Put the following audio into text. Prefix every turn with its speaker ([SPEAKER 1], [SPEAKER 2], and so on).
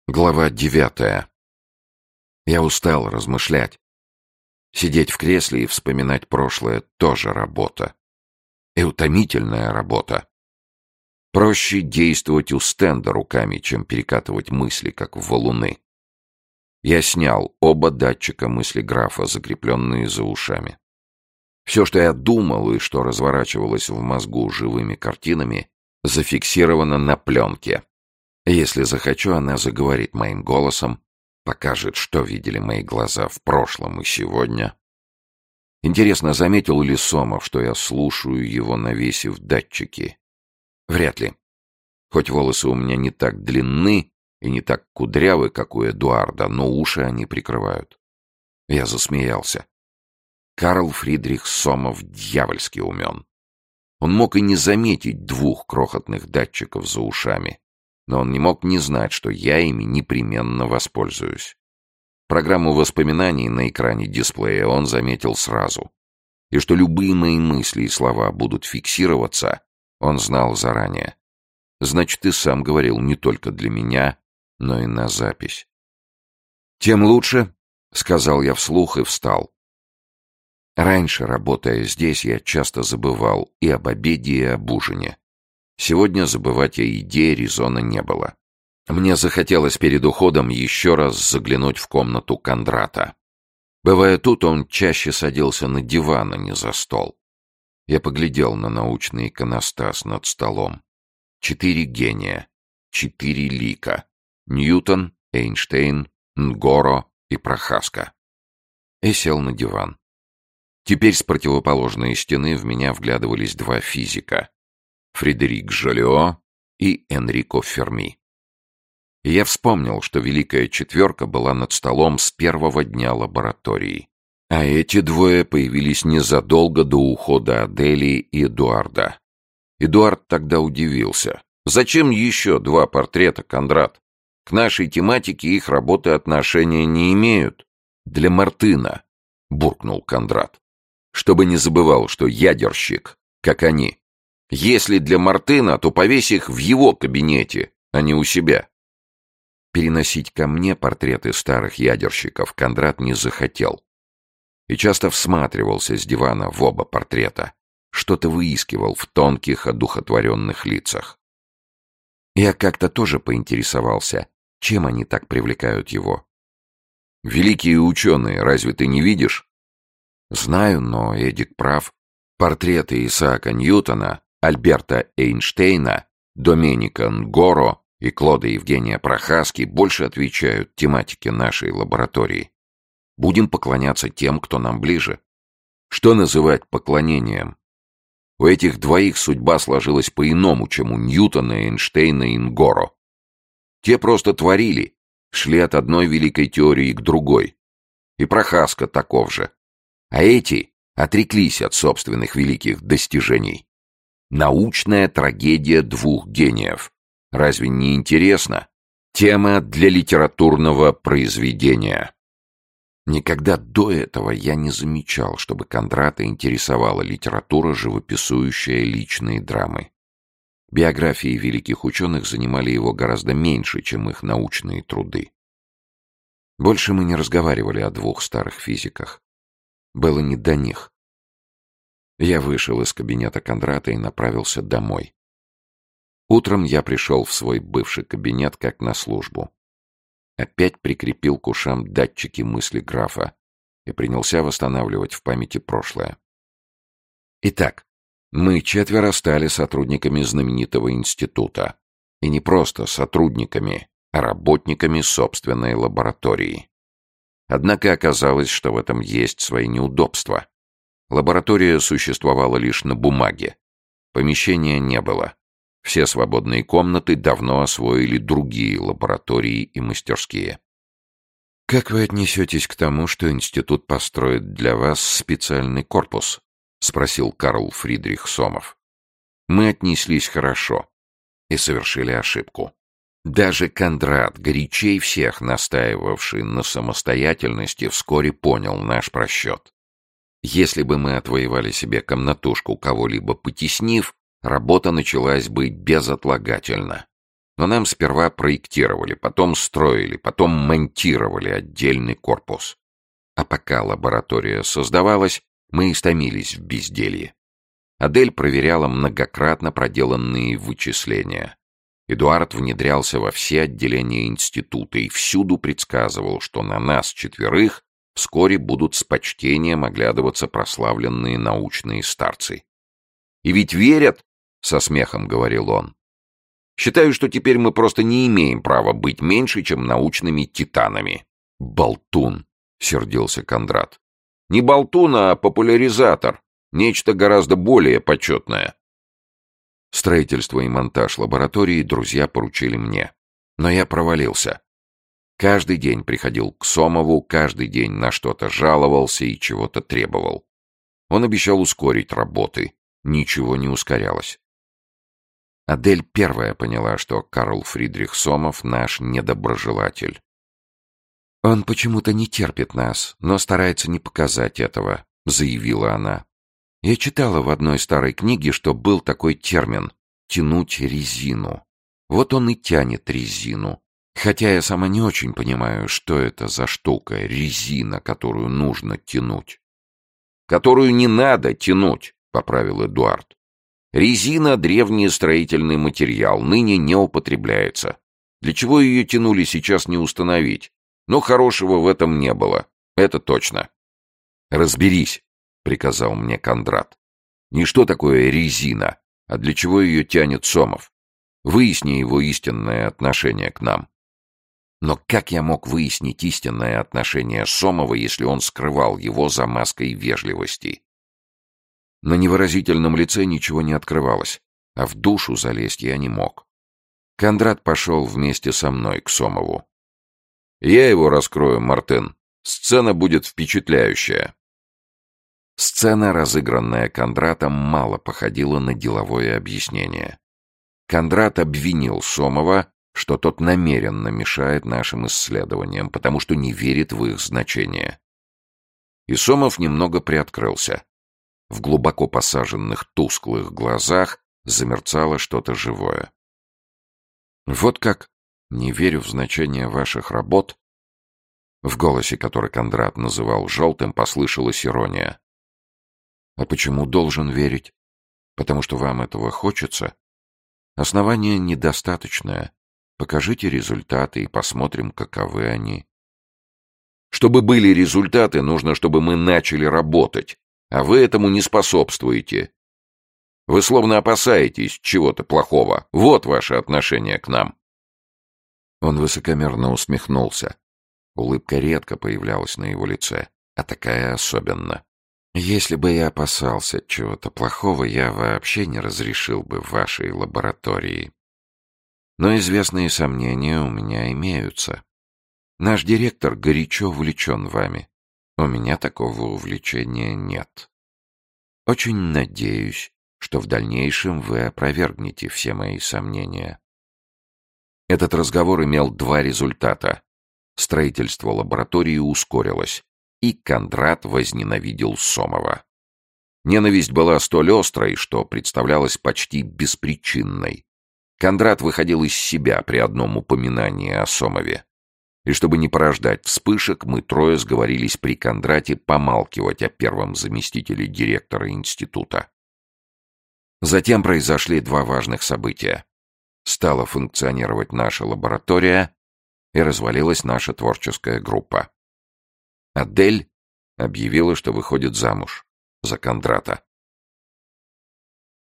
[SPEAKER 1] Глава 9. Я устал размышлять. Сидеть в кресле и вспоминать прошлое — тоже работа. И утомительная работа. Проще действовать у стенда руками, чем перекатывать мысли, как в валуны. Я снял оба датчика мыслеграфа, закрепленные за ушами. Все, что я думал и что разворачивалось в мозгу живыми картинами, зафиксировано на пленке. Если захочу, она заговорит моим голосом, покажет, что видели мои глаза в прошлом и сегодня. Интересно, заметил ли Сомов, что я слушаю его, навесив датчики? Вряд ли. Хоть волосы у меня не так длинны и не так кудрявы, как у Эдуарда, но уши они прикрывают. Я засмеялся. Карл Фридрих Сомов дьявольски умен. Он мог и не заметить двух крохотных датчиков за ушами. Но он не мог не знать, что я ими непременно воспользуюсь. Программу воспоминаний на экране дисплея он заметил сразу. И что любые мои мысли и слова будут фиксироваться, он знал заранее. Значит, и сам говорил не только для меня, но и на запись. «Тем лучше», — сказал я вслух и встал. Раньше, работая здесь, я часто забывал и об обеде, и об ужине. Сегодня забывать о еде резона не было. Мне захотелось перед уходом еще раз заглянуть в комнату Кондрата. Бывая тут, он чаще садился на диван, а не за стол. Я поглядел на научный иконостас над столом. 4 гения, 4 лика. Ньютон, Эйнштейн, Нгоро и Прохаска. И сел на диван. Теперь с противоположной стены в меня вглядывались 2 физика. Фредерик Жолио и Энрико Ферми. И я вспомнил, что Великая Четверка была над столом с первого дня лаборатории. А эти двое появились незадолго до ухода Адели и Эдуарда. Эдуард тогда удивился. «Зачем еще 2 портрета, Кондрат? К нашей тематике их работы отношения не имеют». «Для Мартына», — буркнул Кондрат. «Чтобы не забывал, что ядерщик, как они. Если для Мартына, то повесь их в его кабинете, а не у себя». Переносить ко мне портреты старых ядерщиков Кондрат не захотел. И часто всматривался с дивана в оба портрета. Что-то выискивал в тонких, одухотворенных лицах. Я как-то тоже поинтересовался, чем они так привлекают его. «Великие ученые, разве ты не видишь?» «Знаю, но Эдик прав. Портреты Исаака Ньютона, Альберта Эйнштейна, Доменика Нгоро и Клода Евгения Прохаски больше отвечают тематике нашей лаборатории. Будем поклоняться тем, кто нам ближе. Что называть поклонением? У этих двоих судьба сложилась по-иному, чем у Ньютона, Эйнштейна и Нгоро. Те просто творили, шли от одной великой теории к другой. И Прохаска таков же. А эти отреклись от собственных великих достижений. Научная трагедия 2 гениев. Разве не интересно? Тема для литературного произведения. Никогда до этого я не замечал, чтобы Кондрата интересовала литература, живописующая личные драмы. Биографии великих ученых занимали его гораздо меньше, чем их научные труды. Больше мы не разговаривали о 2 старых физиках. Было не до них. Я вышел из кабинета Кондрата и направился домой. Утром я пришел в свой бывший кабинет как на службу. Опять прикрепил к ушам датчики мыслеграфа и принялся восстанавливать в памяти прошлое. Итак, мы 4 стали сотрудниками знаменитого института. И не просто сотрудниками, а работниками собственной лаборатории. Однако оказалось, что в этом есть свои неудобства. Лаборатория существовала лишь на бумаге. Помещения не было. Все свободные комнаты давно освоили другие лаборатории и мастерские. «Как вы отнесетесь к тому, что институт построит для вас специальный корпус?» — спросил Карл Фридрих Сомов. Мы отнеслись хорошо и совершили ошибку. Даже Кондрат, горячей всех настаивавший на самостоятельности, вскоре понял наш просчет. Если бы мы отвоевали себе комнатушку, кого-либо потеснив, работа началась бы безотлагательно. Но нам сперва проектировали, потом строили, потом монтировали отдельный корпус. А пока лаборатория создавалась, мы истомились в безделье. Адель проверяла многократно проделанные вычисления. Эдуард внедрялся во все отделения института и всюду предсказывал, что на нас четверых вскоре будут с почтением оглядываться прославленные научные старцы. «И ведь верят», — со смехом говорил он. «Считаю, что теперь мы просто не имеем права быть меньше, чем научными титанами». «Болтун», — сердился Кондрат. «Не болтун, а популяризатор. Нечто гораздо более почетное». Строительство и монтаж лаборатории друзья поручили мне. Но я провалился. Каждый день приходил к Сомову, каждый день на что-то жаловался и чего-то требовал. Он обещал ускорить работы. Ничего не ускорялось. Адель первая поняла, что Карл Фридрих Сомов наш недоброжелатель. «Он почему-то не терпит нас, но старается не показать этого», — заявила она. «Я читала в одной старой книге, что был такой термин — «тянуть резину». Вот он и тянет резину. Хотя я сама не очень понимаю, что это за штука, резина, которую нужно тянуть». «Которую не надо тянуть», — поправил Эдуард. «Резина — древний строительный материал, ныне не употребляется. Для чего ее тянули, сейчас не установить. Но хорошего в этом не было. Это точно». «Разберись», — приказал мне Кондрат. «Не что такое резина, а для чего ее тянет Сомов. Выясни его истинное отношение к нам». Но как я мог выяснить истинное отношение Сомова, если он скрывал его за маской вежливости? На невыразительном лице ничего не открывалось, а в душу залезть я не мог. Кондрат пошел вместе со мной к Сомову. «Я его раскрою, Мартын. Сцена будет впечатляющая». Сцена, разыгранная Кондратом, мало походила на деловое объяснение. Кондрат обвинил Сомова, что тот намеренно мешает нашим исследованиям, потому что не верит в их значение. И Сомов немного приоткрылся. В глубоко посаженных тусклых глазах замерцало что-то живое. «Вот как? Не верю в значение ваших работ?» В голосе, который Кондрат называл желтым, послышалась ирония. «А почему должен верить? Потому что вам этого хочется? Основание недостаточное. Покажите результаты и посмотрим, каковы они». «Чтобы были результаты, нужно, чтобы мы начали работать, а вы этому не способствуете. Вы словно опасаетесь чего-то плохого. Вот ваше отношение к нам». Он высокомерно усмехнулся. Улыбка редко появлялась на его лице, а такая особенно. «Если бы я опасался чего-то плохого, я вообще не разрешил бы в вашей лаборатории. Но известные сомнения у меня имеются. Наш директор горячо увлечен вами. У меня такого увлечения нет. Очень надеюсь, что в дальнейшем вы опровергнете все мои сомнения». Этот разговор имел два результата. Строительство лаборатории ускорилось, и Кондрат возненавидел Сомова. Ненависть была столь острой, что представлялась почти беспричинной. Кондрат выходил из себя при одном упоминании о Сомове. И чтобы не порождать вспышек, мы трое сговорились при Кондрате помалкивать о первом заместителе директора института. Затем произошли два важных события. Стала функционировать наша лаборатория, и развалилась наша творческая группа. Адель объявила, что выходит замуж за Кондрата.